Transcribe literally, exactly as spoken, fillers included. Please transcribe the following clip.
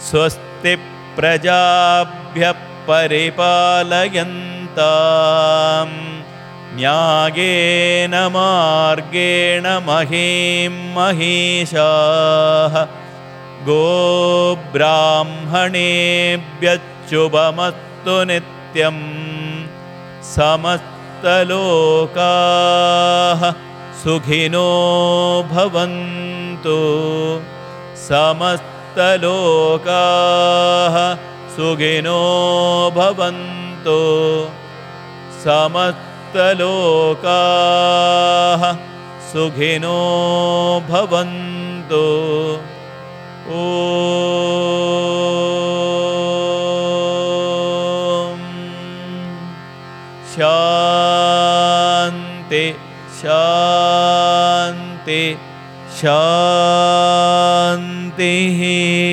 स्वस्ति प्रजाभ्यः परिपालयन्ताम् न्यायेन मार्गेण महीं महिषाः गोब्राह्मणेभ्यश्चुभमस्तु नित्यं समस्तलोकाः सुखिनो भवन्तु समस्तलोकाः सुखिनो भवन्तु समस्तलोकाः सुखिनो भवन्तु। ॐ शान्ति शान्ति शान्तिः।